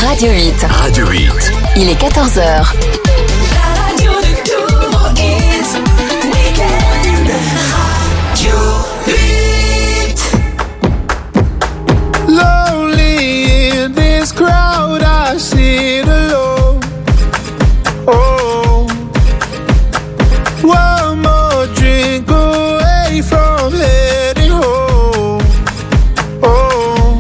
Radio 8. Radio 8. Il est 14h. Radio de Tour Hit Weekend. Radio 8. Lonely in this crowd, I sit alone. Oh, one more drink away from heading home. Oh,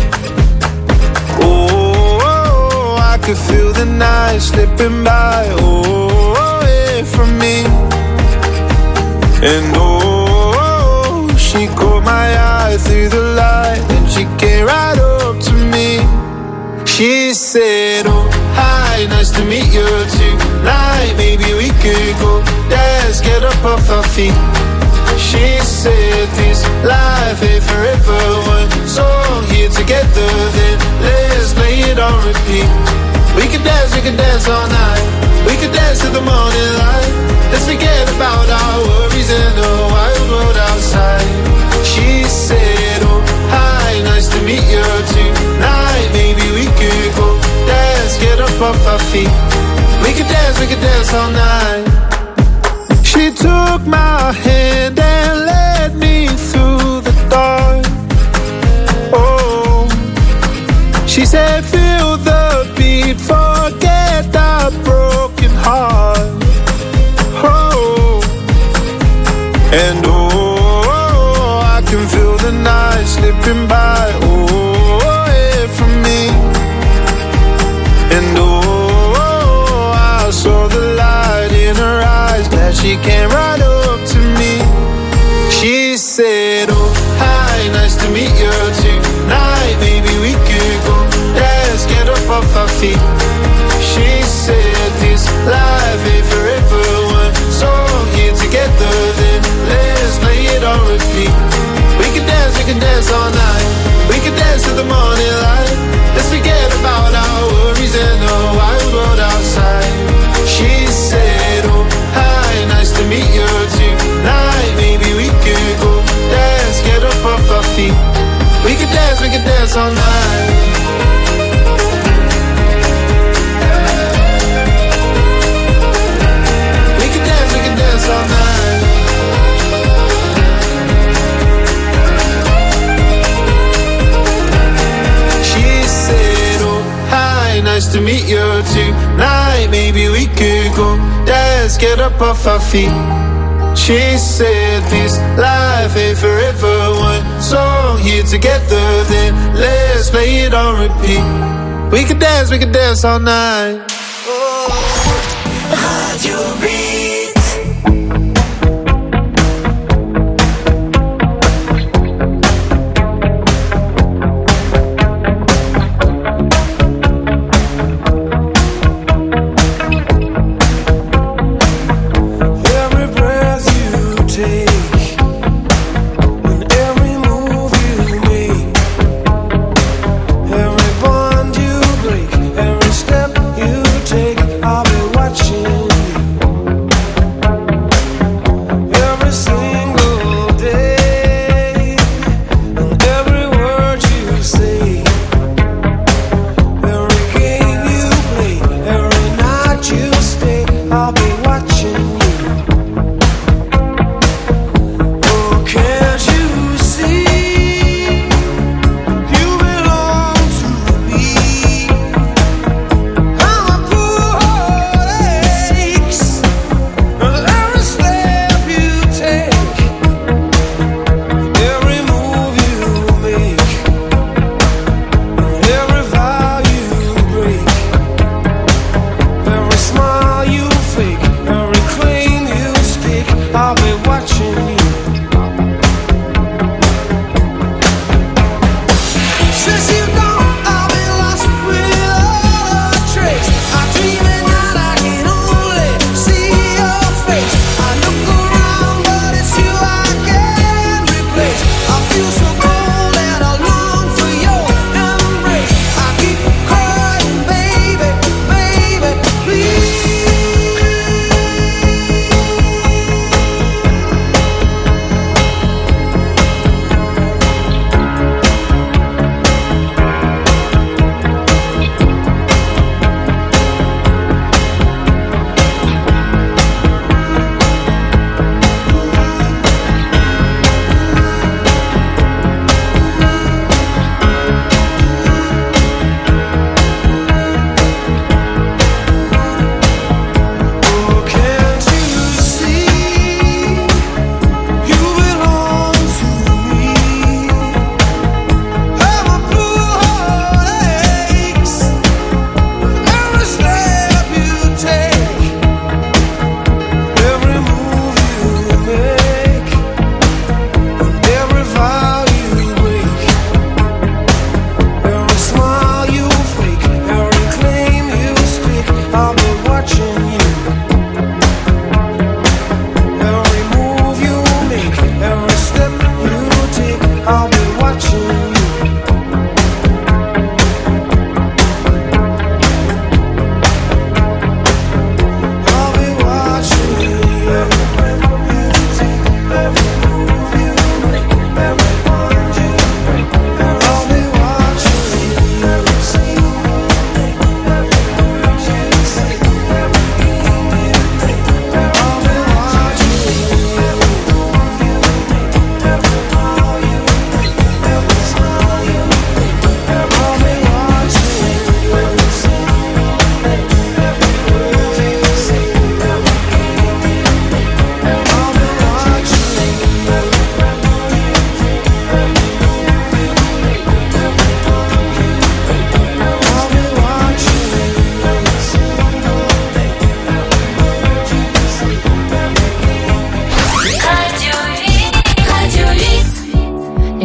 oh, I could feel the night slipping by. Oh, away from me. And oh, she caught my eye through the light, and she came right up to me. She said, oh, hi, nice to meet you tonight. Maybe we could go dance, get up off our feet. She said, this life ain't forever. One song here together, then let's play it on repeat. We could dance all night. We could dance till the morning light. Let's forget about our worries and the wild world outside. She said, oh, hi, nice to meet you tonight. Maybe we could go dance, get up off our feet. We could dance all night. She took my hand and led me through the dark. Oh, she said, feel the beat, forget that broken heart. Oh, and oh, I can feel the night slipping by. Oh, away from me. And oh, I saw the light in her eyes. Glad she came right up to me. She said, oh, hi, nice to meet you tonight. Maybe we could go dance, get up off our feet. She said, this life ain't forever. One song here together, then let's play it on repeat. We can dance all night. We can dance till the morning light. Let's forget about our worries and the wild world outside. She said, oh, hi, nice to meet you tonight. Maybe we could go dance, get up off our feet. We can dance all night. We can dance all night. She said, oh, hi, nice to meet you tonight. Maybe we could go dance, get up off our feet. She said, this life ain't forever. One song here together, then let's play it on repeat. We could dance all night. Radio 8. Every step you take, I'll be watching you.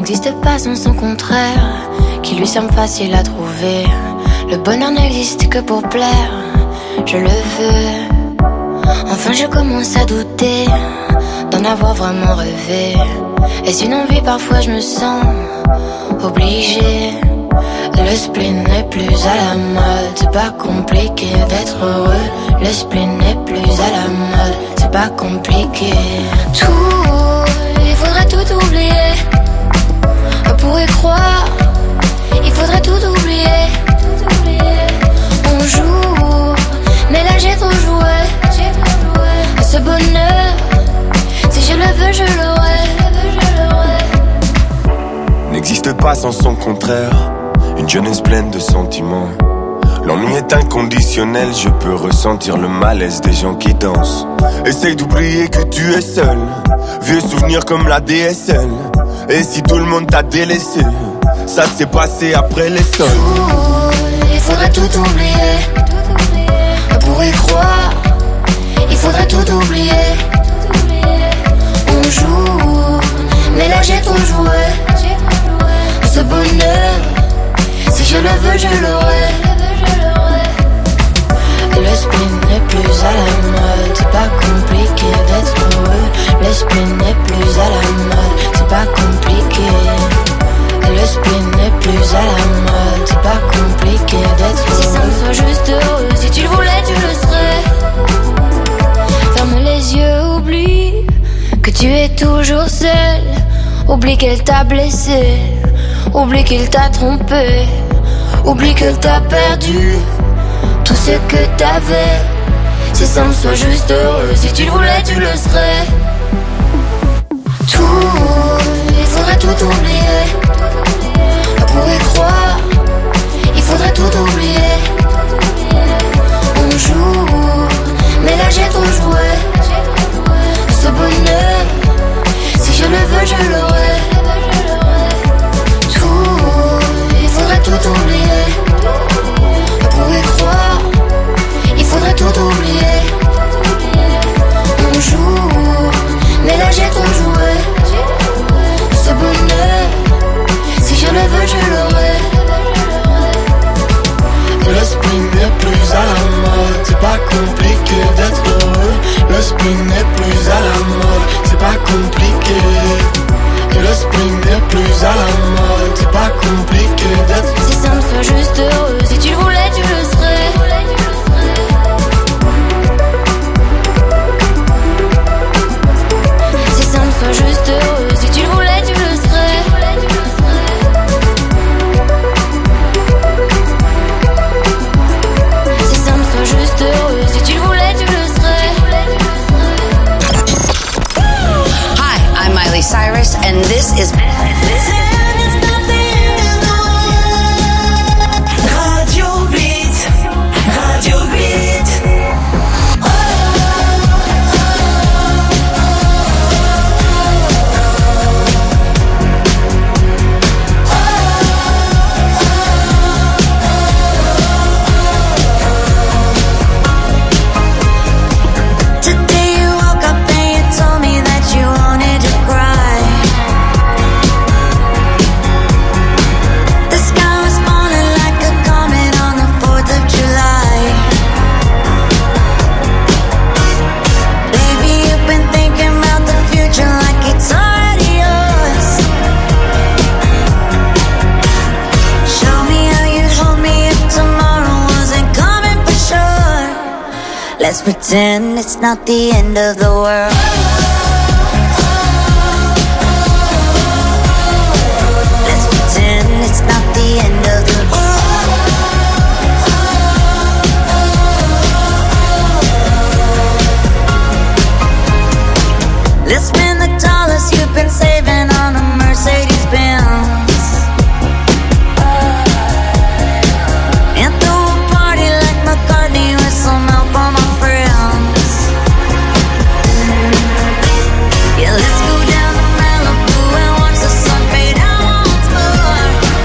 n'existe pas sans son contraire, qui lui semble facile à trouver. Le bonheur n'existe que pour plaire, je le veux. Enfin je commence à douter d'en avoir vraiment rêvé. Est-ce une envie? Parfois je me sens obligée. Le spleen n'est plus à la mode, c'est pas compliqué d'être heureux. Le spleen n'est plus à la mode, c'est pas compliqué. Tout, il faudrait tout oublier. On pourrait croire, il faudrait tout oublier. On joue, mais là j'ai trop joué. Ce bonheur, si je le veux, je l'aurai. N'existe pas sans son contraire. Une jeunesse pleine de sentiments. L'ennui est inconditionnel, je peux ressentir le malaise des gens qui dansent. Essaye d'oublier que tu es seul. Vieux souvenirs comme la DSL. Et si tout le monde t'a délaissé, ça s'est passé après les sols. Il faudrait tout oublier. On pourrait croire, il faudrait tout oublier. On joue, mais là j'ai trop joué. Ce bonheur, si je le veux, je l'aurai. Le spleen n'est plus à la mode, c'est pas compliqué d'être heureux. Le spleen n'est plus à la mode, c'est pas compliqué. Le spleen n'est plus à la mode, c'est pas compliqué d'être heureux. Si ça me soit juste heureux, si tu le voulais, tu le serais. Ferme les yeux, oublie que tu es toujours seul. Oublie qu'elle t'a blessé, oublie qu'il t'a trompé, oublie qu'elle t'a perdu tout ce que t'avais. Si ça me soit juste heureux, si tu le voulais, tu le serais. Tout, il faudrait tout oublier. On pourrait croire, il faudrait tout oublier. On joue, mais là j'ai trop joué. Ce bonheur, si je le veux, je l'aurai. Tout, il faudrait tout oublier. On pourrait croire, il faudrait tout oublier. On joue, mais là j'ai trop joué. Ce bonheur, si je le veux, je l'aurai. Le spleen n'est plus à la mode, c'est pas compliqué d'être heureux. Le spleen n'est plus à la mode, c'est pas compliqué. Le spleen n'est plus à la mode, c'est pas compliqué d'être. Si ça me fait juste heureux, si tu le voulais, tu le serais. Si ça me fait juste heureux, si tu le voulais, tu le serais. Si ça me fait juste heureux, si tu le voulais, tu le serais. Hi, I'm Miley Cyrus, and this is. Radio Beat, Radio Beat. Today you woke up and you told me that you wanted to cry. The sky was falling like a comet on the 4th of July. Baby, you've been thinking about the future like it's already yours. Show me how you'd hold me if tomorrow wasn't coming for sure. Let's pretend it's not the end of the world. Let's pretend it's not the end of the world. Let's spend the dollars you've been saving on a Mercedes Benz and throw a party like McCartney with some help on my friends. Yeah, let's go down to Malibu and watch the sun fade out once more.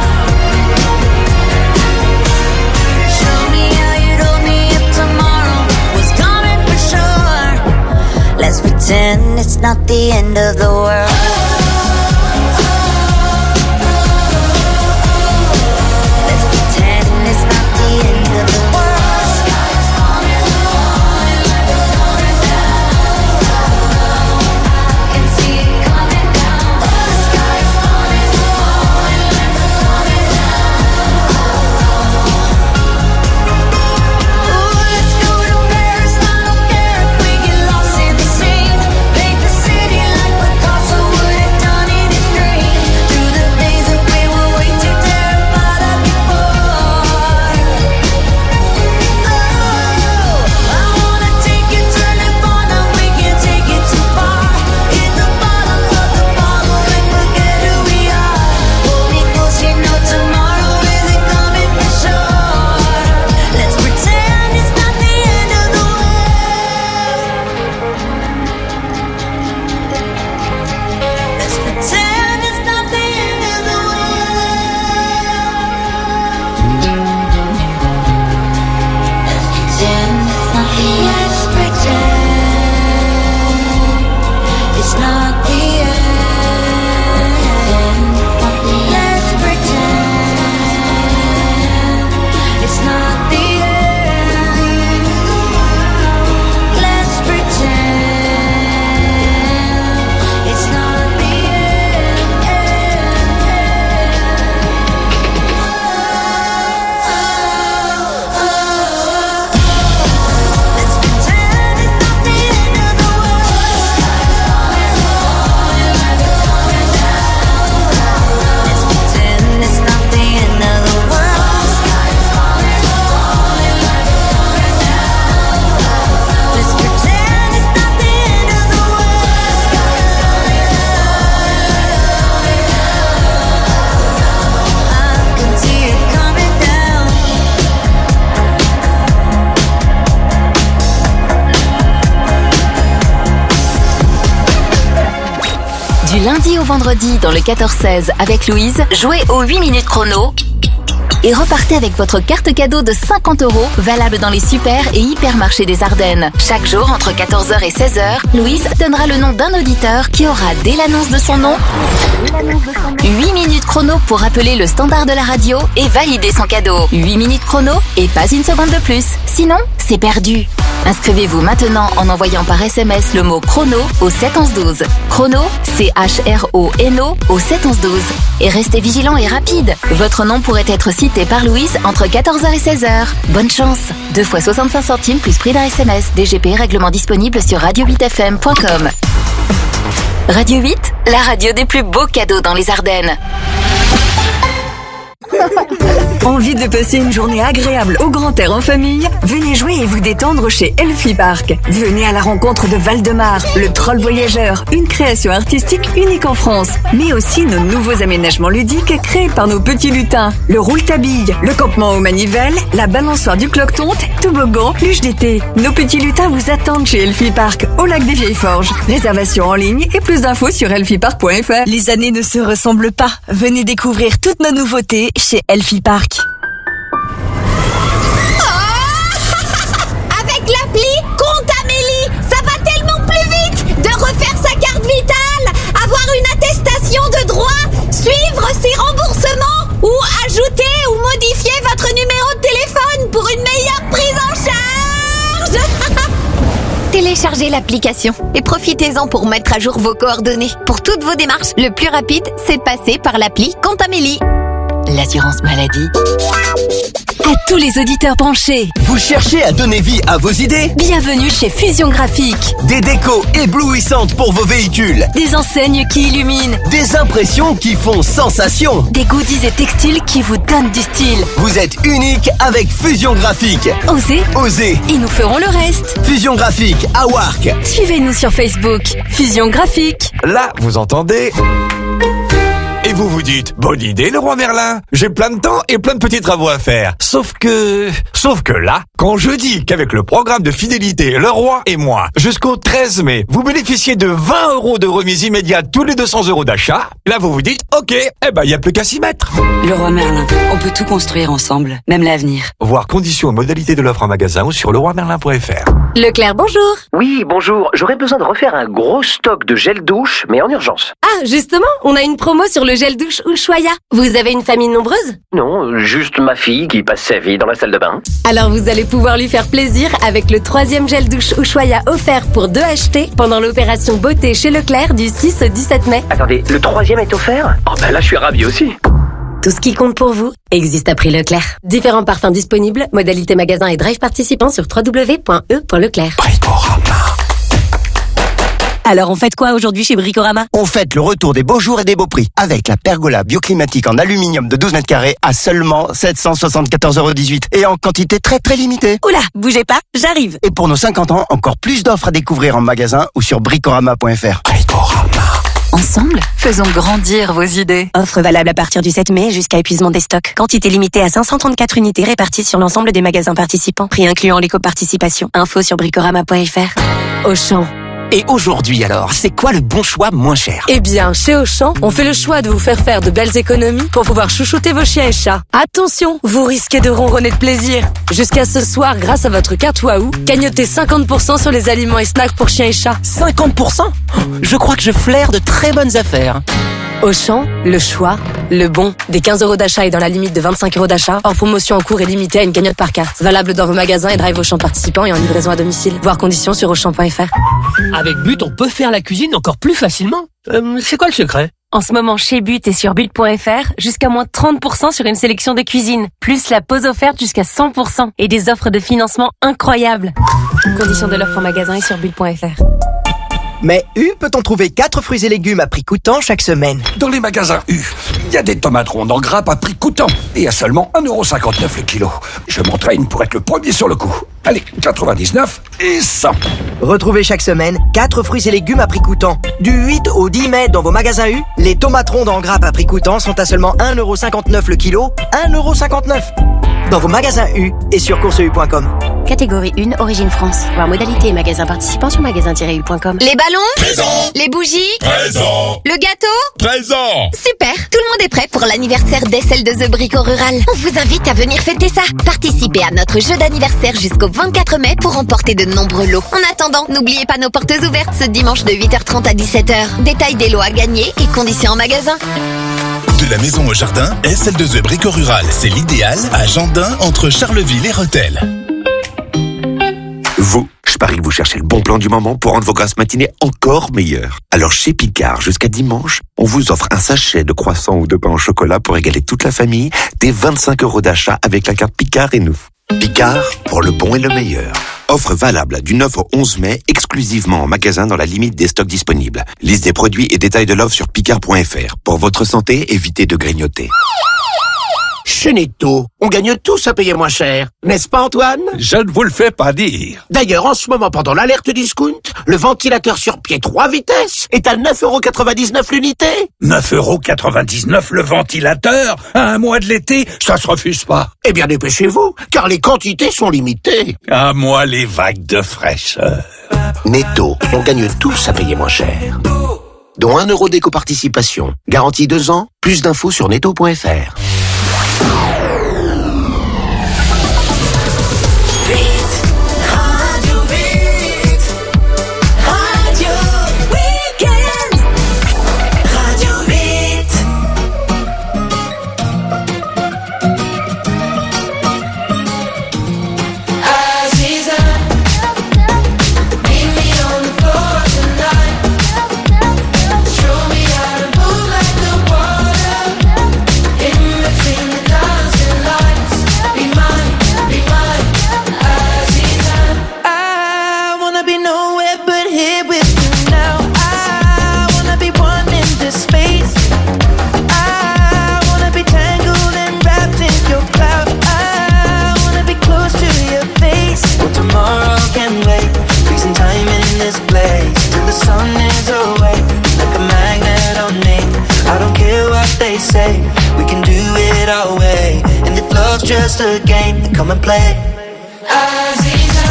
Show me how you'd hold me if tomorrow was coming for sure. Let's pretend it's not the end of the world. lundi au vendredi dans le 14-16 avec Louise, jouez aux 8 minutes chrono et repartez avec votre carte cadeau de 50 € valable dans les super et hypermarchés des Ardennes. Chaque jour entre 14h et 16h, Louise donnera le nom d'un auditeur qui aura dès l'annonce de son nom 8 minutes chrono pour appeler le standard de la radio et valider son cadeau. 8 minutes chrono et pas une seconde de plus. Sinon, c'est perdu. Inscrivez-vous maintenant en envoyant par SMS le mot chrono au 71112. Chrono, C-H-R-O-N-O au 71112. Et restez vigilant et rapide. Votre nom pourrait être cité par Louise entre 14h et 16h. Bonne chance. 2 fois 65 centimes plus prix d'un SMS. DGP, règlement disponible sur radio8fm.com. Radio 8, la radio des plus beaux cadeaux dans les Ardennes. Envie de passer une journée agréable au grand air en famille? Venez jouer et vous détendre chez Elfie Park. Venez à la rencontre de Valdemar, le troll voyageur, une création artistique unique en France. Mais aussi nos nouveaux aménagements ludiques créés par nos petits lutins. Le roule-tabille, le campement aux manivelles, la balançoire du cloque-tonte, toboggan, luge d'été. Nos petits lutins vous attendent chez Elfie Park, au lac des Vieilles Forges. Réservation en ligne et plus d'infos sur elfiepark.fr. Les années ne se ressemblent pas. Venez découvrir toutes nos nouveautés chez Elfie Park. Avec l'appli Compte Amélie, ça va tellement plus vite de refaire sa carte vitale, avoir une attestation de droit, suivre ses remboursements ou ajouter ou modifier votre numéro de téléphone pour une meilleure prise en charge. Téléchargez l'application et profitez-en pour mettre à jour vos coordonnées. Pour toutes vos démarches, le plus rapide, c'est de passer par l'appli Compte Amélie. L'assurance maladie. À tous les auditeurs branchés, vous cherchez à donner vie à vos idées? Bienvenue chez Fusion Graphique. Des décos éblouissantes pour vos véhicules. Des enseignes qui illuminent. Des impressions qui font sensation. Des goodies et textiles qui vous donnent du style. Vous êtes unique avec Fusion Graphique. Osez. Osez. Et nous ferons le reste. Fusion Graphique à Wark. Suivez-nous sur Facebook. Fusion Graphique. Là, vous entendez? Et vous vous dites, bonne idée le roi Merlin, j'ai plein de temps et plein de petits travaux à faire. Sauf que là, quand je dis qu'avec le programme de fidélité Le Roi et moi, jusqu'au 13 mai, vous bénéficiez de 20 € de remise immédiate tous les 200 € d'achat, là vous vous dites, ok, il n'y a plus qu'à s'y mettre. Le Roi Merlin, on peut tout construire ensemble, même l'avenir. Voir conditions et modalités de l'offre en magasin ou sur leroimerlin.fr. Leclerc, bonjour. Oui, bonjour. J'aurais besoin de refaire un gros stock de gel douche, mais en urgence. Ah, justement, on a une promo sur le gel douche Ushuaïa. Vous avez une famille nombreuse? Non, juste ma fille qui passe sa vie dans la salle de bain. Alors vous allez pouvoir lui faire plaisir avec le 3e gel douche Ushuaïa offert pour 2 achetés pendant l'opération beauté chez Leclerc du 6 au 17 mai. Attendez, le 3e est offert? Oh là je suis ravi aussi. Tout ce qui compte pour vous existe à prix Leclerc. Différents parfums disponibles, modalités magasin et drive participants sur www.e.leclerc. Bricorama. Alors on fête quoi aujourd'hui chez Bricorama? On fête le retour des beaux jours et des beaux prix avec la pergola bioclimatique en aluminium de 12 mètres carrés à seulement 774,18 € et en quantité très très limitée. Oula, bougez pas, j'arrive. Et pour nos 50 ans, encore plus d'offres à découvrir en magasin ou sur bricorama.fr. Bricorama. Ensemble, faisons grandir vos idées. Offre valable à partir du 7 mai jusqu'à épuisement des stocks. Quantité limitée à 534 unités réparties sur l'ensemble des magasins participants. Prix incluant l'éco-participation. Info sur bricorama.fr. Auchan. Et aujourd'hui alors, c'est quoi le bon choix moins cher? Eh bien, chez Auchan, on fait le choix de vous faire de belles économies pour pouvoir chouchouter vos chiens et chats. Attention, vous risquez de ronronner de plaisir. Jusqu'à ce soir, grâce à votre carte Waouh, gagnotez 50% sur les aliments et snacks pour chiens et chats. 50%? Je crois que je flaire de très bonnes affaires. Auchan, le choix, le bon. Des 15 € d'achat et dans la limite de 25 € d'achat. Hors promotion en cours et limitée à une cagnotte par carte. Valable dans vos magasins et drive Auchan participants et en livraison à domicile. Voir conditions sur Auchan.fr. Avec But, on peut faire la cuisine encore plus facilement. C'est quoi le secret? En ce moment, chez But et sur But.fr, jusqu'à moins 30% sur une sélection de cuisine. Plus la pause offerte jusqu'à 100%. Et des offres de financement incroyables. Conditions de l'offre en magasin et sur But.fr. Mais U peut-on trouver 4 fruits et légumes à prix coûtant chaque semaine? Dans les magasins U, il y a des tomates rondes en grappe à prix coûtant et à seulement 1,59 € le kilo. Je m'entraîne pour être le premier sur le coup. Allez, 99 et 100. Retrouvez chaque semaine 4 fruits et légumes à prix coûtant. Du 8 au 10 mai dans vos magasins U, les tomates rondes en grappe à prix coûtant sont à seulement 1,59 € le kilo. 1,59 € dans vos magasins U et sur courseu.com. Catégorie 1, Origine France. Voir modalité et magasins participants sur magasin-u.com. Les ballons? Présent. Les bougies? Présent. Le gâteau? Présent. Super, tout le monde est prêt pour l'anniversaire d'SL2E Brico Rural. On vous invite à venir fêter ça. Participez à notre jeu d'anniversaire jusqu'au 24 mai pour remporter de nombreux lots. En attendant, n'oubliez pas nos portes ouvertes ce dimanche de 8h30 à 17h. Détail des lots à gagner et conditions en magasin. De la maison au jardin, SL2E Brico Rural, c'est l'idéal à Jandin entre Charleville et Rethel. Vous, je parie que vous cherchez le bon plan du moment pour rendre vos grasses matinées encore meilleures. Alors chez Picard, jusqu'à dimanche, on vous offre un sachet de croissants ou de pain au chocolat pour régaler toute la famille, des 25 € d'achat avec la carte Picard et nous. Picard, pour le bon et le meilleur. Offre valable du 9 au 11 mai, exclusivement en magasin dans la limite des stocks disponibles. Liste des produits et détails de l'offre sur picard.fr. Pour votre santé, évitez de grignoter. Chez Netto, on gagne tous à payer moins cher. N'est-ce pas, Antoine? Je ne vous le fais pas dire. D'ailleurs, en ce moment, pendant l'alerte discount, le ventilateur sur pied 3 vitesses est à 9,99 € l'unité. 9,99 € le ventilateur? À un mois de l'été, ça se refuse pas. Eh bien, dépêchez-vous, car les quantités sont limitées. À moi les vagues de fraîcheur. Netto, on gagne tous à payer moins cher. Dont 1 € d'éco-participation. Garantie 2 ans. Plus d'infos sur netto.fr. We can do it our way, and if love's just a game, then come and play. Aziza,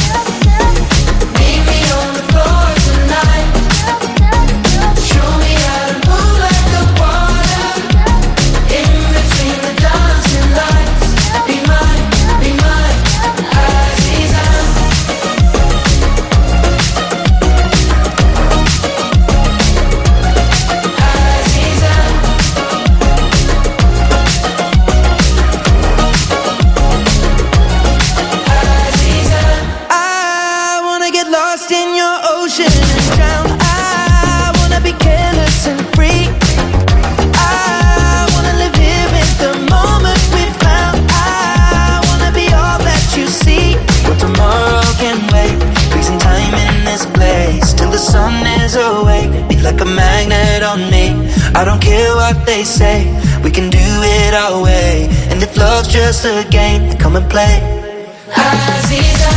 meet me on the floor tonight. Show me how to move like the water, in between the dancing lights. Be mine, Aziza. Like a magnet on me. I don't care what they say, we can do it our way. And if love's just a game, then come and play. Aziza,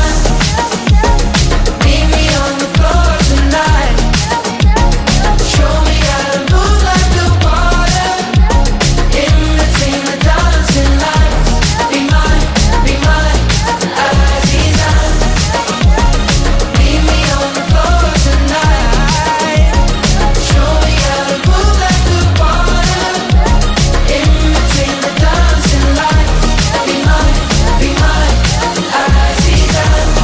meet me on the floor tonight. Show me how to move like the water, in between the dancing lights. Be mine, Aziza. Meet me on the floor tonight. Show me how to move like the water, in between the dancing lights. Be mine, Aziza.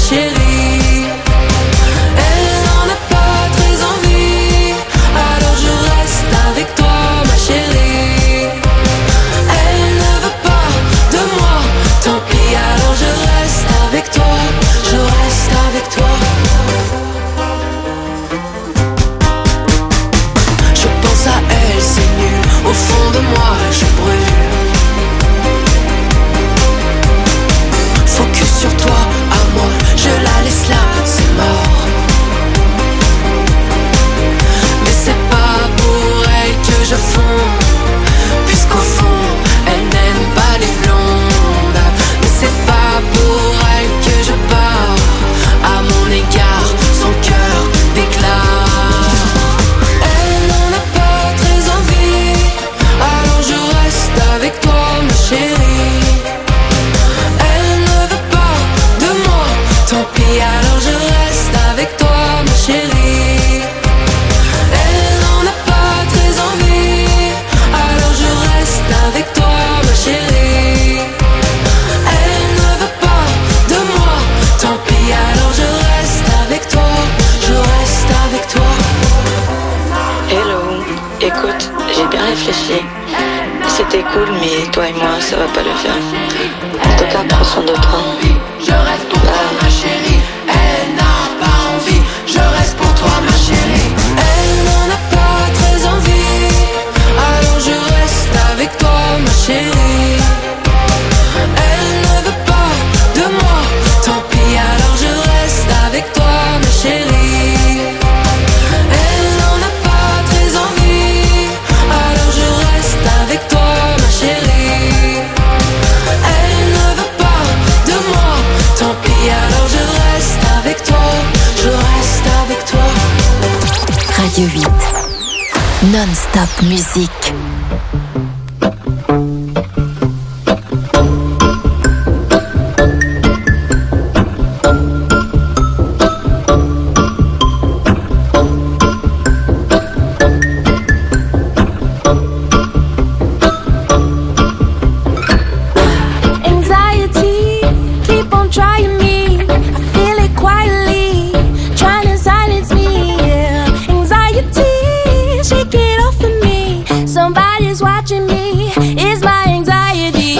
chérie. Elle n'en a pas très envie, alors je reste avec toi, ma chérie. Elle ne veut pas de moi, tant pis, alors je reste avec toi, je reste avec toi. Je pense à elle, c'est nul, au fond de moi je brûle. Focus sur toi, à moi, je la laisse là, c'est mort. Mais c'est pas pour elle que je fonds, puisqu'au fond, elle n'aime pas les blondes. Mais c'est pas pour elle que je pars, à mon égard, son cœur déclare. Elle n'en a pas très envie, alors je reste avec toi, ma chérie. Elle ne veut pas de moi, tant pis, alors je reste avec toi, ma chérie. Elle n'en a pas très envie, alors je reste avec toi, ma chérie. Elle ne veut pas de moi, tant pis, alors je reste avec toi, je reste avec toi. Hello, écoute, j'ai bien réfléchi. C'était cool, mais toi et moi, ça va pas le faire. En tout cas, prends soin de toi. Je reste pour toi, ma chérie. Elle n'a pas envie, je reste pour toi, ma chérie. Elle n'en a pas très envie, alors je reste avec toi, ma chérie. Elle ne veut pas de moi, tant pis, alors je reste avec toi, ma chérie. Elle n'en a pas très envie, alors je reste avec toi, ma chérie. Elle ne veut pas de moi, tant pis, alors je reste avec toi, je reste avec toi. Radio 8. Non-stop musique. Anxiety, keep on trying me. I feel it quietly, trying to silence me. Yeah. Anxiety, shake it off of me. Somebody's watching me. It's my anxiety.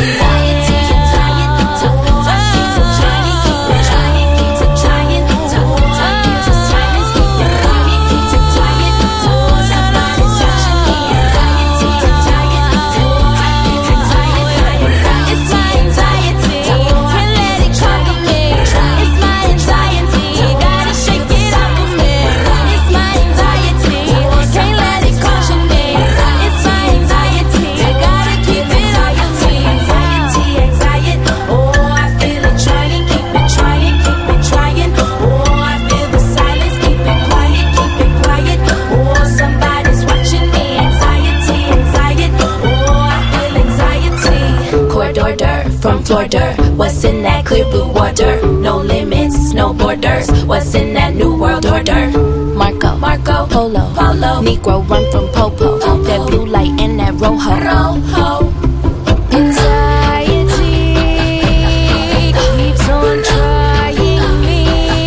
From Florida, what's in that clear blue water? No limits, no borders. What's in that new world order? Marco, Polo, Negro run from Popo. That blue light and that rojo. Anxiety keeps on trying me.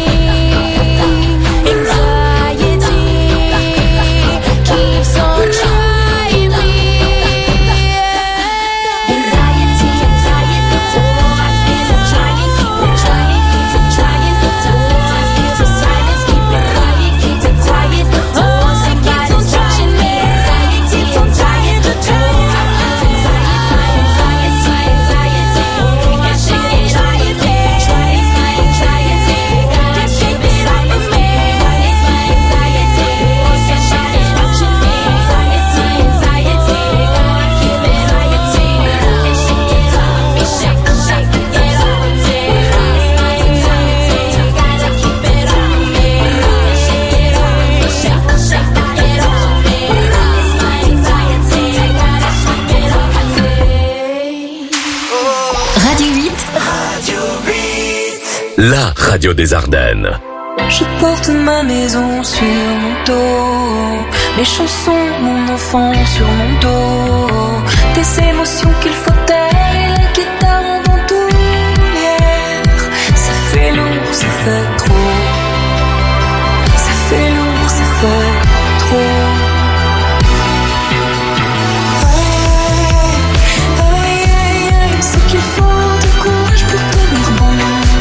Anxiety keeps on trying me. Anxiety, oh, I feel it trying, keep it trying, keep it trying. Oh, I feel the silence, keep it quiet, keep it quiet. Oh, somebody's watching me. Anxiety, I'm trying to do. I feel anxiety, anxiety. Oh, I shake it, try it, try it, anxiety. Gotta keep it off of me. It's my anxiety. Oh, somebody's watching me. Anxiety, anxiety. Oh, I feel anxiety. And shake it off of me, shake it off of me. It's my anxiety. Gotta keep it off of me. And shake it off of me, shake it off of me. It's my anxiety. Gotta keep it off of me. Radio 8. La radio des Ardennes. Je porte ma maison sur mon dos, mes chansons, mon enfant sur mon dos, des émotions qu'il faut taire et la guitare en bandoulière. Ça fait lourd, ça fait fait trop. Ça fait lourd, ça fait trop. C'est qu'il faut du courage pour tenir bon.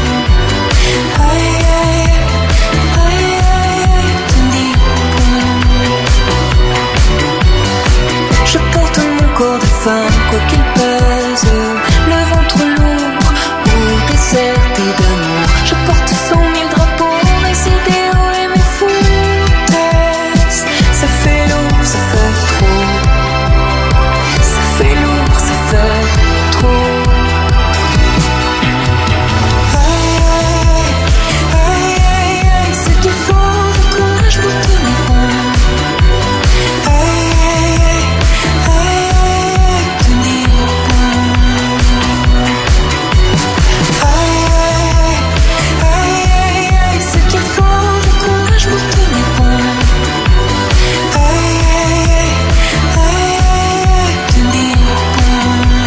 Tenir bon. Je porte mon corps de femme, quoi qu'il pèse. Le ventre lourd, ou déserté d'amour. Je porte 100 000 drapeaux, mes idéaux et mes foutaises. Ça fait lourd, ça fait trop. Ça fait lourd, ça fait trop. C'est qu'il faut du courage pour tenir bon. Tenir bon. C'est qu'il faut du courage pour tenir bon. Tenir bon.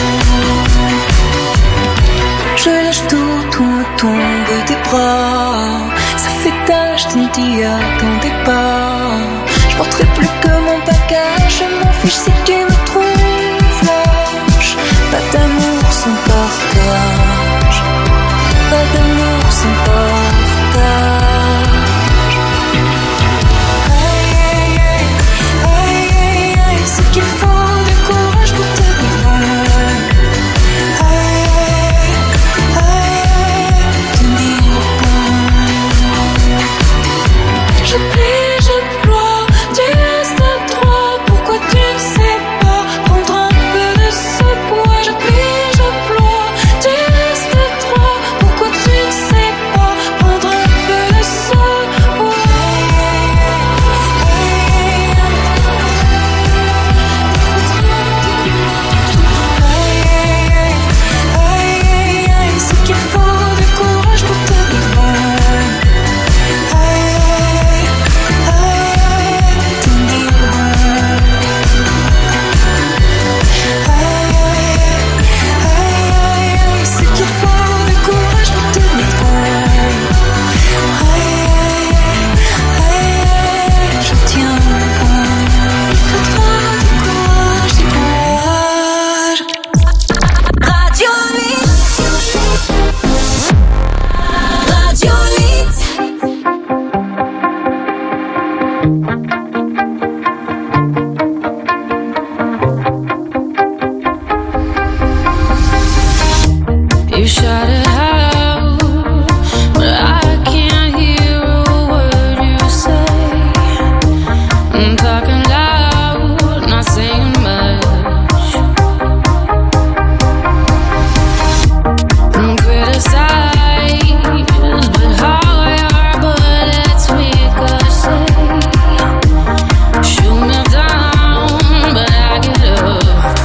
Je lâche tout me tombe des bras. Ça fait tache d'une dia dans des pas. Je porterai plus que mon bagage. Je m'en fiche si tu me trouves lâche. Pas d'amour sans partage. Pas d'amour sans partage. C'est qu'il faut du courage pour tenir bon. Tenir bon. Je plie, je ploie, tu restes à droit. Pourquoi tu ne sais pas prendre un peu de ce poids? Je plie, je ploie, tu restes à droit. Pourquoi tu ne sais pas prendre un peu de ce poids? C'est qu'il faut du courage pour tenir bon. Tenir bon. C'est qu'il faut du courage pour tenir bon. Je tiens bon. Il faudra du courage, du courage. Radio 8. Radio 8. You shout it out, but I can't hear a word you say. I'm talking loud, not saying much. I'm criticized, but how your bullets ricochet. Shoot me down, but I get up.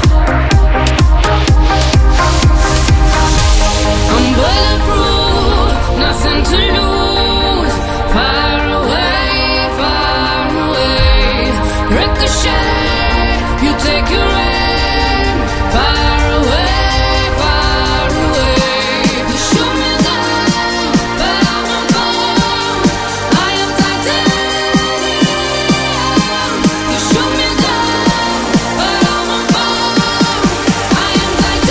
I'm bulletproof, nothing to lose. Far away, ricochet. You take your aim. Far away, you shoot me down, but I'm unborn. I am titanium. You shoot me down, but I'm unborn. I am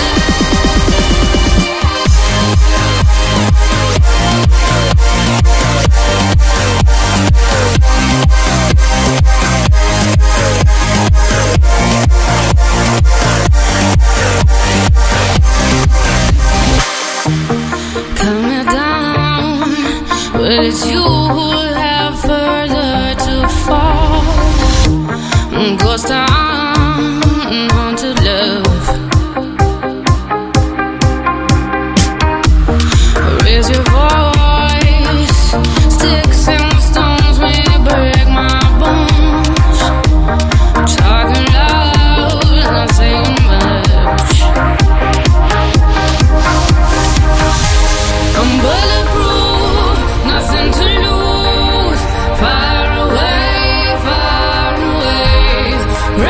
coming down, but it's you who have further to fall. Ghost town, haunted love. Raise your voice, sticks and stones may break my bones. Talking loud, not saying much. I'm bulletproof, nothing to lose. Far away,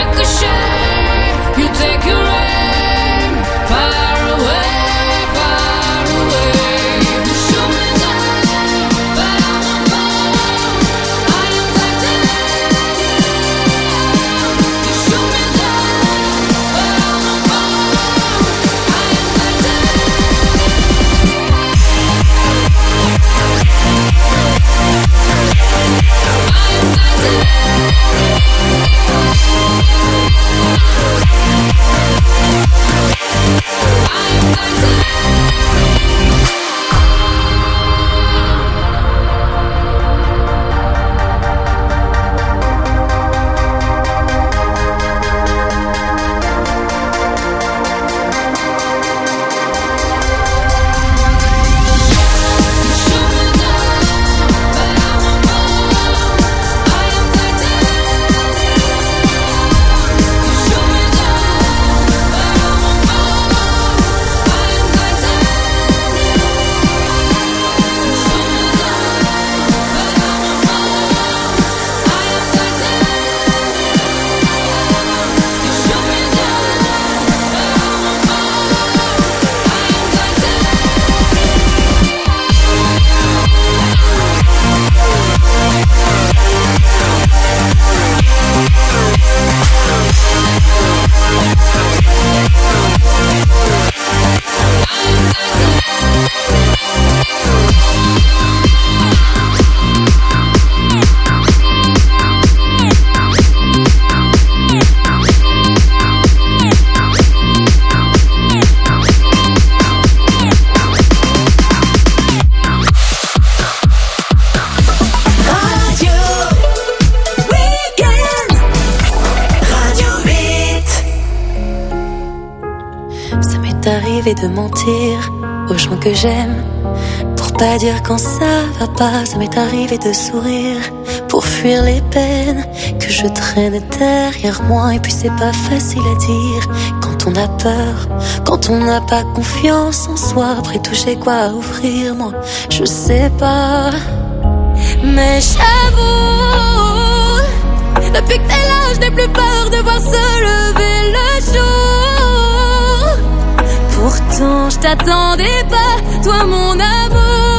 m'arrivait de mentir aux gens que j'aime. Pour pas dire quand ça va pas, ça m'est arrivé de sourire. Pour fuir les peines que je traîne derrière moi. Et puis c'est pas facile à dire quand on a peur, quand on n'a pas confiance en soi. Après tout j'ai quoi à offrir, moi je sais pas. Mais j'avoue, depuis que t'es là je n'ai plus peur de voir se lever le jour. Pourtant je t'attendais pas, toi mon amour.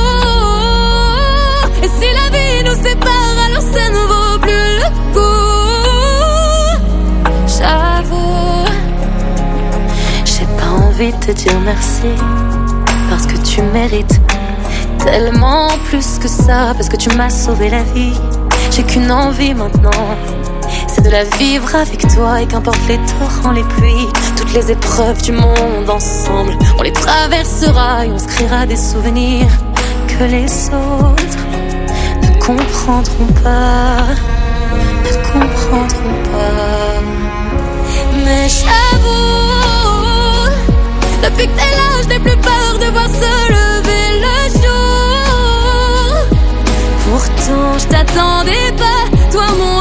Et si la vie nous sépare, alors ça ne vaut plus le coup. J'avoue, j'ai pas envie de te dire merci, parce que tu mérites tellement plus que ça, parce que tu m'as sauvé la vie. J'ai qu'une envie maintenant, c'est de la vivre avec toi. Et qu'importe les torrents, les pluies, toutes les épreuves du monde ensemble, on les traversera et on se créera des souvenirs que les autres ne comprendront pas, ne comprendront pas. Mais j'avoue, depuis que t'es là je n'ai plus peur de voir se lever le jour. Pourtant je t'attendais pas, toi mon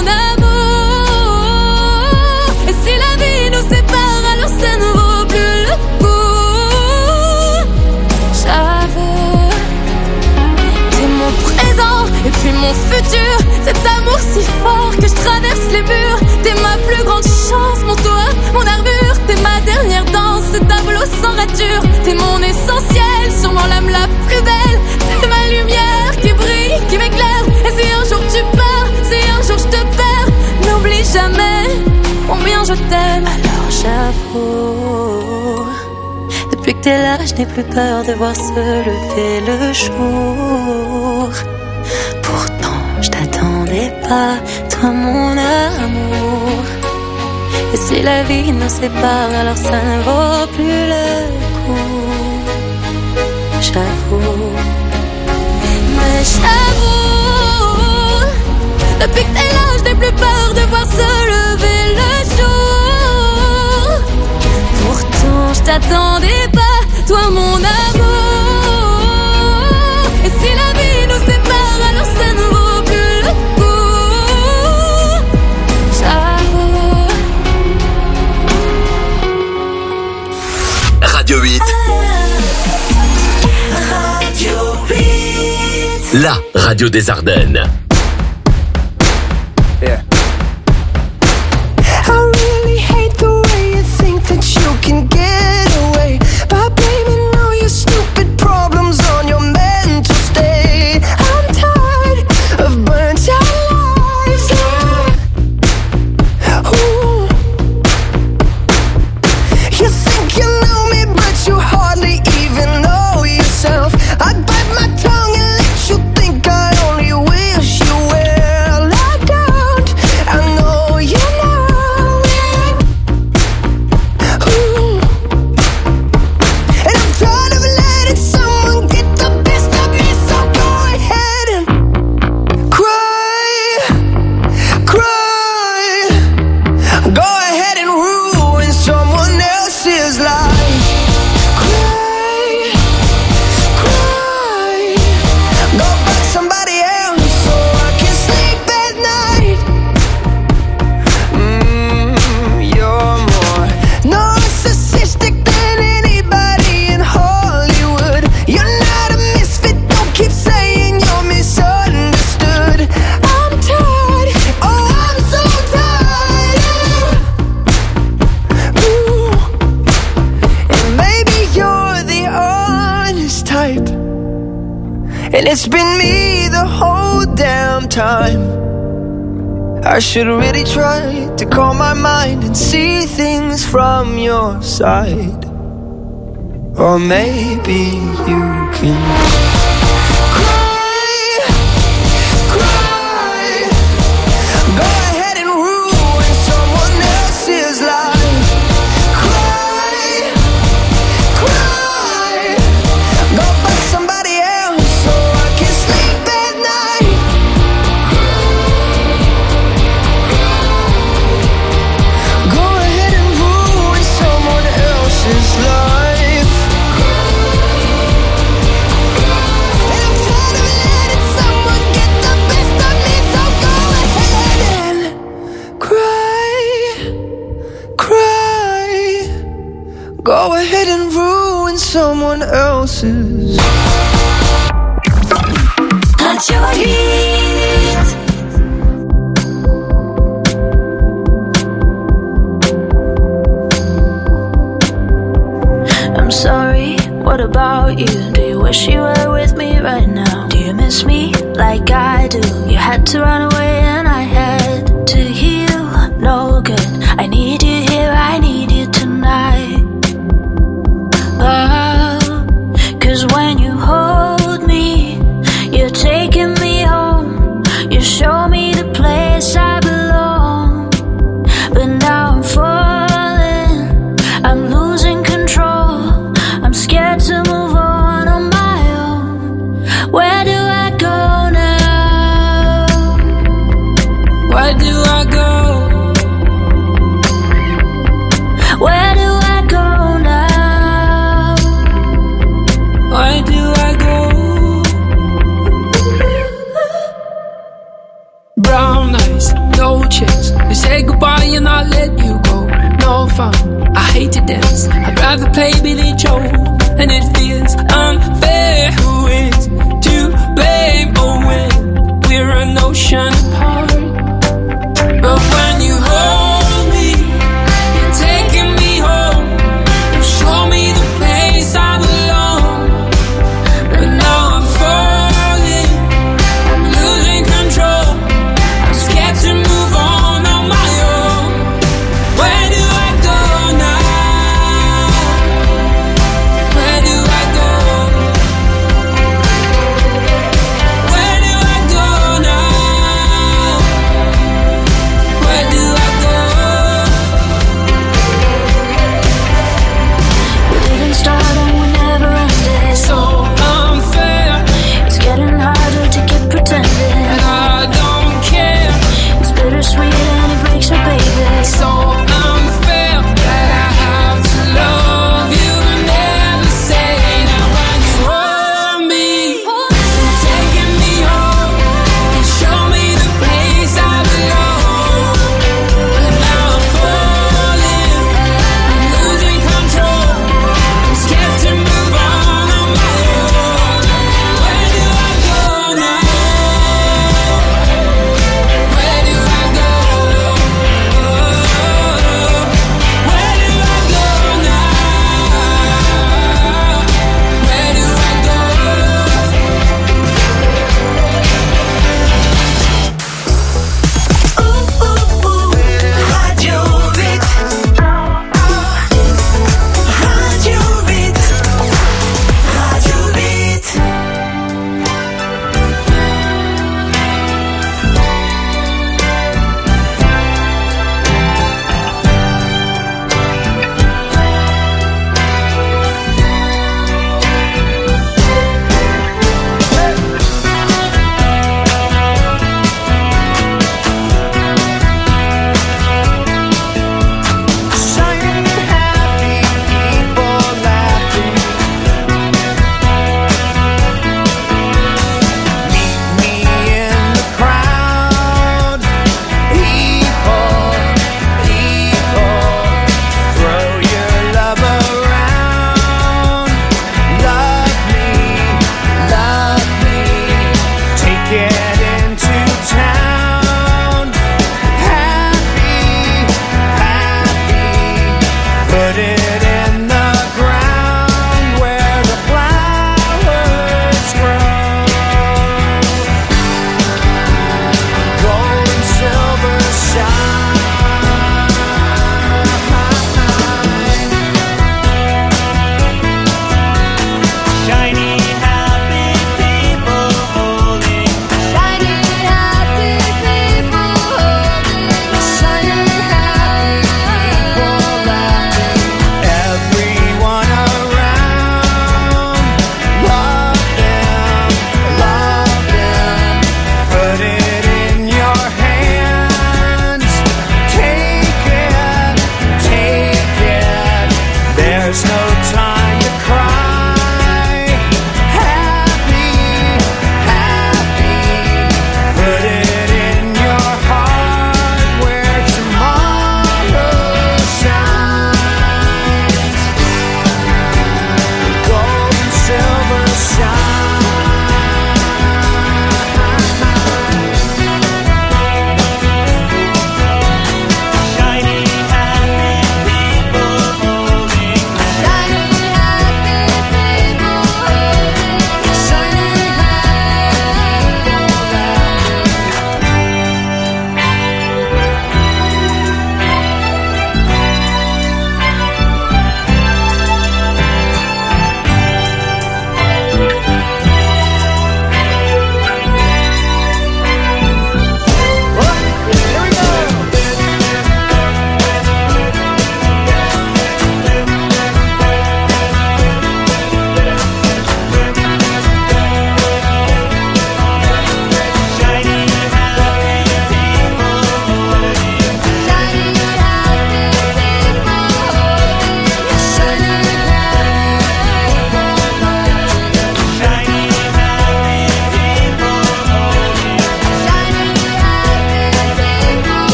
amour. Et si la vie nous sépare, alors ça ne vaut plus le coup. J'avoue, t'es mon présent et puis mon futur. Cet amour si fort que je traverse les murs. T'es ma plus grande chance, mon toit, mon armure. T'es ma dernière danse, ce tableau sans rature. T'es mon essentiel, sûrement l'âme la plus belle. T'es ma lumière qui brille, qui m'éclaire. Et si un jour tu pars, si un jour je te perds, n'oublie jamais combien je t'aime. Alors j'avoue, depuis que t'es là je n'ai plus peur de voir se lever le jour. Pourtant je t'attendais pas, toi mon amour. Et si la vie nous sépare, alors ça ne vaut plus le coup. J'avoue, mais j'avoue, depuis que t'es là je n'ai plus peur de voir se lever le jour. Pourtant je t'attendais pas, toi mon amour. Et si la vie nous sépare, alors ça ne vaut plus le coup. J'avoue. Radio 8. Radio 8. La radio des Ardennes. Yeah. I really hate the way you think that you can get away by blaming all your stupid problems on your mental state. I'm tired of burnt out lives. Ooh. You think you know me, but you hardly even know yourself. I'd bite my tongue and let you think I only wish you well. I don't, I know you know it. Ooh. And I'm tired of letting someone get the best of me, so go ahead and cry, cry. Go ahead and ruin someone else's life. Cry, cry. Go find somebody else so I can sleep at night. You're more narcissistic than anybody in Hollywood. You're not a misfit, don't keep saying you're misunderstood. I'm tired, oh I'm so tired. Ooh. And maybe you're the honest type, and it's been me the whole damn time. I should really try to calm my mind and see things from your side. Or maybe you can cry, cry. Go ahead and ruin someone else's life. Cry, cry. Go find somebody else so I can sleep at night. Go ahead and ruin someone else's life. Go ahead and ruin someone else's. Radio 8. I'm sorry, what about you? Do you wish you were with me right now? Do you miss me like I do? You had to run away and I had to heal. No good, I need you here, I need you tonight. Oh, 'cause when you hold me, you're taking me home. You show me the place I belong. But now I'm falling, I'm losing control. I'm scared to move on my own. Where do I go now? Where do I go? Where do I go now? Where do I go? Brown eyes, no chance. You say goodbye and I let you go. No fun, I hate to dance. I'd rather play Billy Joe. And it feels unfair. Who is to blame? Oh, when we're an ocean apart. But when you hold me, you're taking me home. You show me the place I belong. But now I'm falling, I'm losing control. I'm scared to move on my own. Where do I go now? Where do I go? Where do I go now?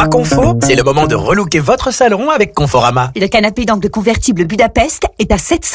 Moi Confo, c'est le moment de relooker votre salon avec Conforama. Le canapé d'angle convertible Budapest est à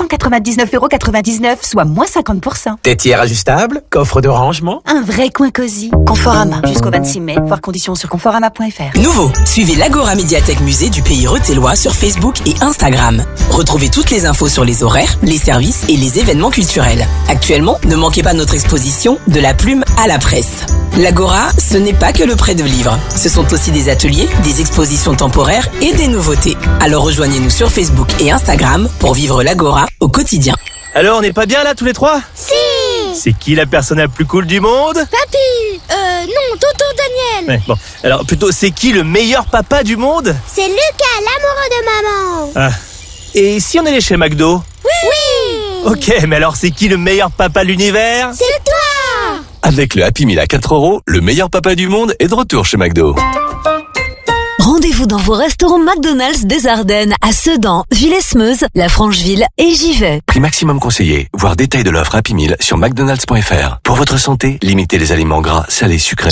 799,99 €, soit moins 50%. Tétière ajustable, coffre de rangement. Un vrai coin cosy. Conforama. Jusqu'au 26 mai. Voir conditions sur conforama.fr. Nouveau, suivez l'Agora Médiathèque Musée du Pays Ruthélois sur Facebook et Instagram. Retrouvez toutes les infos sur les horaires, les services et les événements culturels. Actuellement, ne manquez pas notre exposition De la plume à la presse. L'Agora, ce n'est pas que le prêt de livres. Ce sont aussi des ateliers, des expositions temporaires et des nouveautés. Alors rejoignez-nous sur Facebook et Instagram pour vivre l'Agora au quotidien. Alors, on n'est pas bien là tous les trois? Si! C'est qui la personne la plus cool du monde? Papy! Non, Tonton Daniel! Ouais, bon. Alors, plutôt, c'est qui le meilleur papa du monde? C'est Lucas, l'amoureux de maman! Ah. Et si on allait chez McDo? Oui! Ok, mais alors c'est qui le meilleur papa de l'univers? C'est toi! Avec le Happy Meal à 4 €, le meilleur papa du monde est de retour chez McDo. Rendez-vous dans vos restaurants McDonald's des Ardennes, à Sedan, Villesmeuse, La Francheville et Givet. Prix maximum conseillé. Voir détail de l'offre Happy Meal sur mcdonalds.fr. Pour votre santé, limitez les aliments gras, salés, sucrés.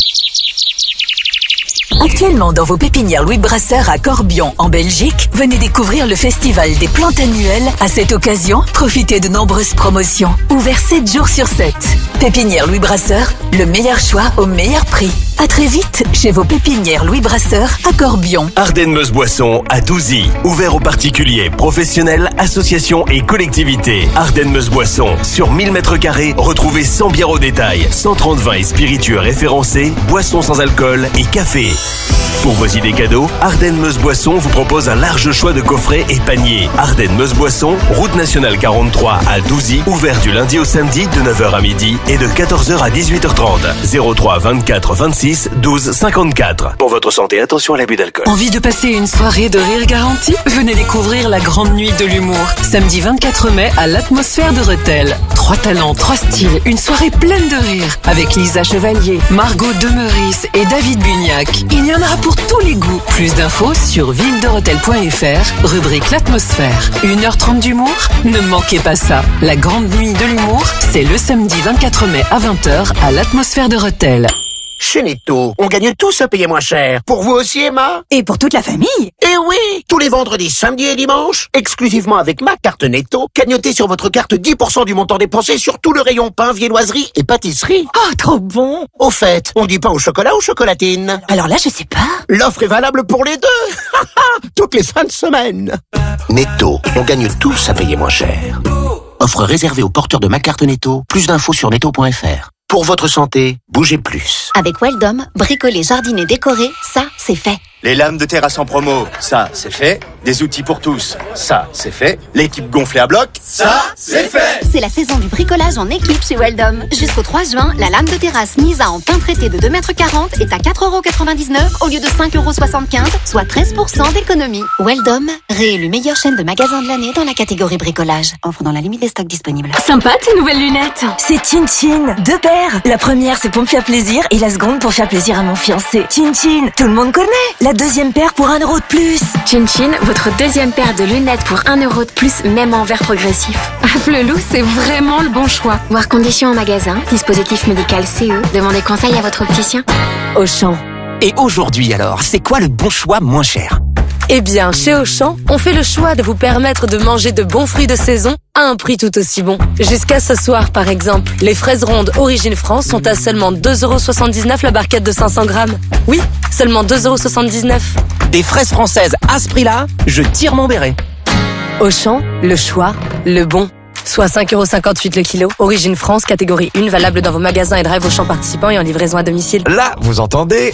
Actuellement dans vos pépinières Louis Brasseur à Corbion, en Belgique, venez découvrir le festival des plantes annuelles. À cette occasion, profitez de nombreuses promotions. Ouvert 7 jours sur 7. Pépinière Louis Brasseur, le meilleur choix au meilleur prix. À très vite chez vos pépinières Louis Brasseur à Corbion. Ardennes Meuse Boisson à Douzy. Ouvert aux particuliers, professionnels, associations et collectivités. Ardennes Meuse Boisson. Sur 1000 m², retrouvez 100 bières au détail, 130 vins et spiritueux référencés, boissons sans alcool et café. Pour vos idées cadeaux, Ardennes Meuse Boisson vous propose un large choix de coffrets et paniers. Ardennes Meuse Boisson, route nationale 43 à Douzy, ouvert du lundi au samedi de 9h à midi et de 14h à 18h30. 03 24 26 12 54. Pour votre santé, attention à l'abus d'alcool. Envie de passer une soirée de rire garantie? Venez découvrir la grande nuit de l'humour. Samedi 24 mai à l'Atmosphère de Rethel. 3 talents, 3 styles, une soirée pleine de rire. Avec Lisa Chevalier, Margot Demeris et David Bugnac. Il y en aura pour tous les goûts. Plus d'infos sur villederotel.fr, rubrique l'atmosphère. 1h30 d'humour? Ne manquez pas ça. La grande nuit de l'humour, c'est le samedi 24 mai à 20h à l'Atmosphère de Rethel. Chez Netto, on gagne tous à payer moins cher. Pour vous aussi, Emma? Et pour toute la famille? Eh oui! Tous les vendredis, samedis et dimanches, exclusivement avec ma carte Netto, cagnotez sur votre carte 10% du montant dépensé sur tout le rayon pain, viennoiserie et pâtisserie. Oh, trop bon! Au fait, on dit pain au chocolat ou chocolatine? Alors là, je sais pas. L'offre est valable pour les deux! Toutes les fins de semaine. Netto, on gagne tous à payer moins cher. Offre réservée aux porteurs de ma carte Netto. Plus d'infos sur netto.fr. Pour votre santé, bougez plus. Avec Weldom, bricoler, jardiner, décorer, ça, c'est fait. Les lames de terrasse en promo, ça, c'est fait. Des outils pour tous, ça, c'est fait. L'équipe gonflée à bloc, ça, c'est fait. C'est la saison du bricolage en équipe chez Weldom. Jusqu'au 3 juin, la lame de terrasse Nisa en pain traité de 2,40 m est à 4,99 € au lieu de 5,75 €, soit 13% d'économie. Weldom, réélu meilleure chaîne de magasins de l'année dans la catégorie bricolage. Offre dans la limite des stocks disponibles. Sympa tes nouvelles lunettes. C'est Chin Chin, 2 paires. La première c'est pour me faire plaisir et la seconde pour faire plaisir à mon fiancé. Chin Chin, tout le monde connaît. La deuxième paire pour 1 € de plus. Chin Chin, votre deuxième paire de lunettes pour 1 € de plus, même en verre progressif. Flelou, c'est vraiment le bon choix. Voir conditions en magasin, dispositif médical CE, demandez conseil à votre opticien. Auchan. Et aujourd'hui alors, c'est quoi le bon choix moins cher? Eh bien, chez Auchan, on fait le choix de vous permettre de manger de bons fruits de saison à un prix tout aussi bon. Jusqu'à ce soir, par exemple, les fraises rondes Origine France sont à seulement 2,79 € la barquette de 500 grammes. Oui, seulement 2,79 €. Des fraises françaises à ce prix-là, je tire mon béret. Auchan, le choix, le bon. Soit 5,58 € le kilo. Origine France, catégorie 1, valable dans vos magasins et drive Auchan participants et en livraison à domicile. Là, vous entendez?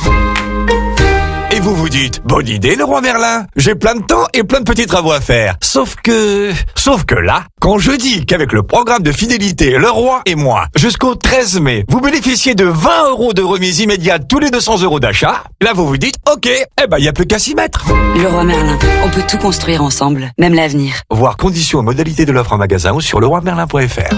Et vous vous dites, bonne idée le roi Merlin, j'ai plein de temps et plein de petits travaux à faire. Sauf que là, quand je dis qu'avec le programme de fidélité Le Roi et moi, jusqu'au 13 mai, vous bénéficiez de 20 € de remise immédiate tous les 200 € d'achat, là vous vous dites, ok, y a plus qu'à s'y mettre. Le Roi Merlin, on peut tout construire ensemble, même l'avenir. Voir conditions et modalités de l'offre en magasin ou sur leroimerlin.fr.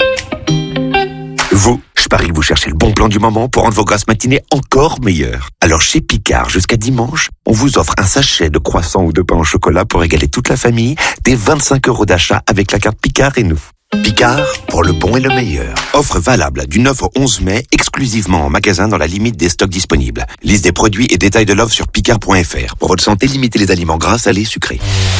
Vous, je parie que vous cherchez le bon plan du moment pour rendre vos grasses matinées encore meilleures. Alors chez Picard, jusqu'à dimanche, on vous offre un sachet de croissants ou de pain au chocolat pour régaler toute la famille, des 25 € d'achat avec la carte Picard et nous. Picard, pour le bon et le meilleur. Offre valable du 9 au 11 mai, exclusivement en magasin dans la limite des stocks disponibles. Liste des produits et détails de l'offre sur picard.fr. Pour votre santé, limitez les aliments gras, salés, sucrés.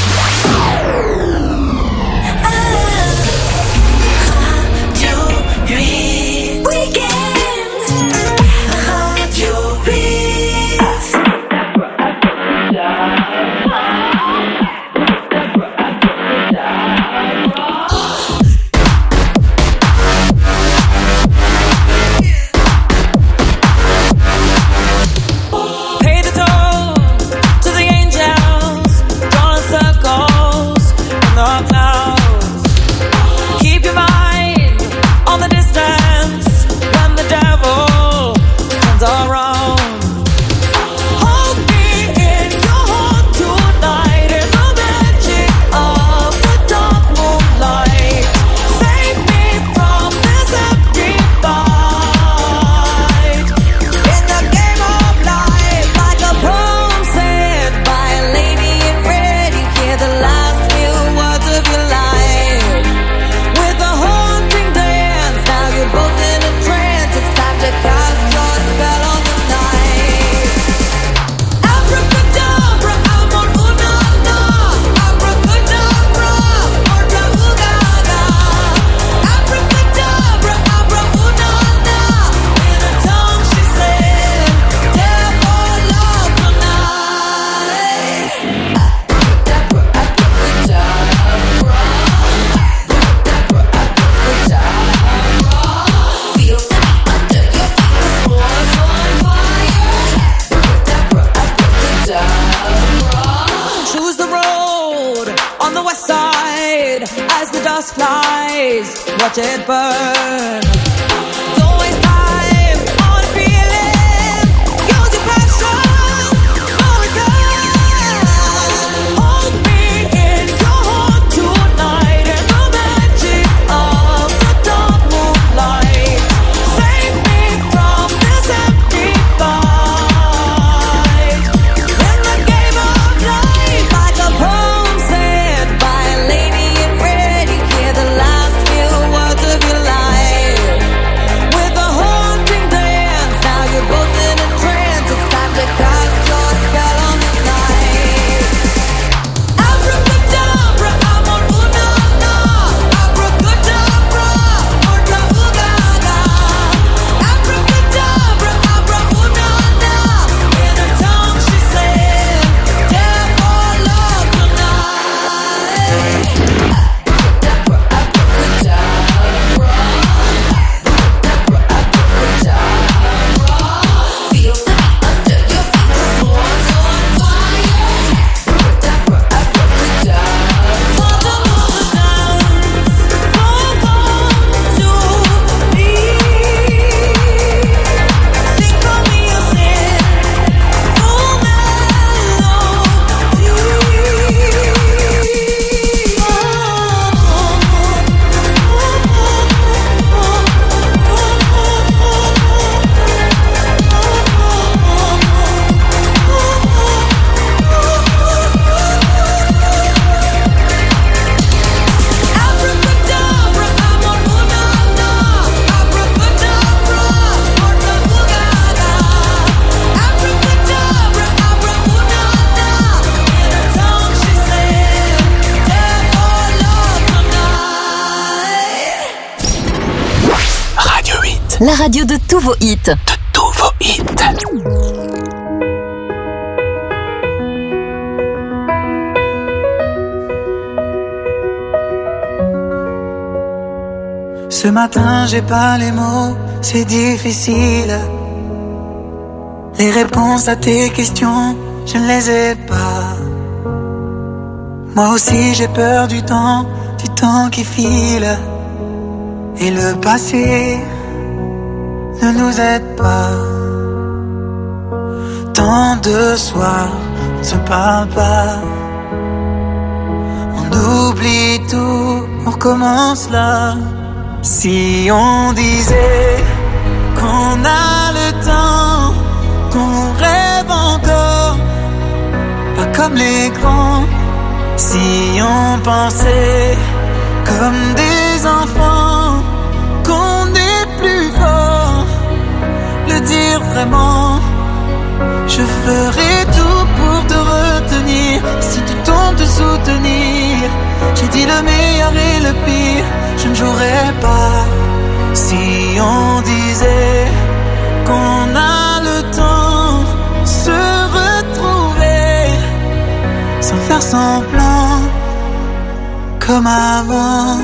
Watch it burn. Don't waste time on feeling. Use your passion. No return. Hold me in your heart tonight in the magic of the dark moonlight. Save me from this empty fight. In the game of life, like a poem said by a lady in red, you hear the last words of your life. With a haunting dance, now you're both in a trance. It's time to cast your spell on the night. Abracadabra, amor una-na. Abracadabra, orla ugaga. Abracadabra, abra una-na. In her tongue she said, death or love tonight. La radio de tous vos hits. De tous vos hits. Ce matin, j'ai pas les mots, c'est difficile. Les réponses à tes questions, je ne les ai pas. Moi aussi, j'ai peur du temps qui file. Et le passé ne nous aide pas. Tant de soirs, on ne se parle pas. On oublie tout, on recommence là. Si on disait qu'on a le temps, qu'on rêve encore, pas comme les grands. Si on pensait comme des enfants, qu'on est plus fort. Le dire vraiment, je ferai tout pour te retenir. Si tu tombes te soutenir, j'ai dit le meilleur et le pire, je ne jouerai pas. Si on disait qu'on a le temps, se retrouver sans faire semblant, comme avant.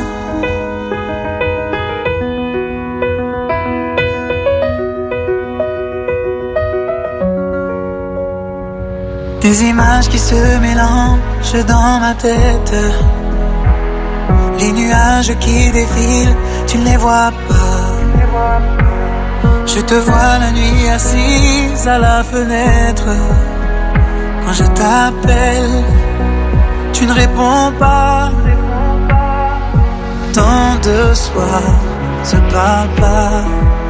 Des images qui se mélangent dans ma tête. Les nuages qui défilent, tu ne les vois pas. Je te vois la nuit assise à la fenêtre. Quand je t'appelle, tu ne réponds pas. Tant de soirs, on ne se parle pas.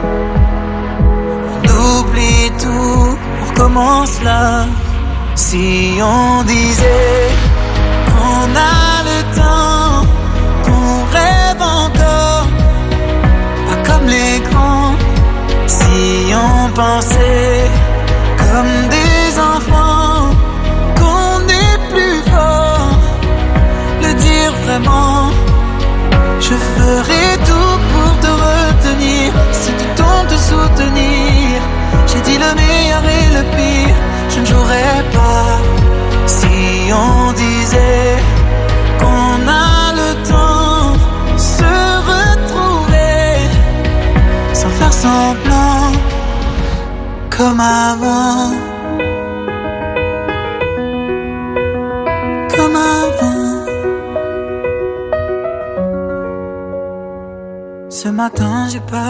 On oublie tout, on recommence là. Si on disait qu'on a le temps, qu'on rêve encore, pas comme les grands. Si on pensait comme des enfants, qu'on est plus fort, le dire vraiment, je ferai tout pour te retenir. Si tu tombes te soutenir, j'ai dit le meilleur et le pire, je ne jouerai pas. Si on disait qu'on a le temps, se retrouver sans faire semblant, comme avant. Comme avant. Ce matin j'ai pas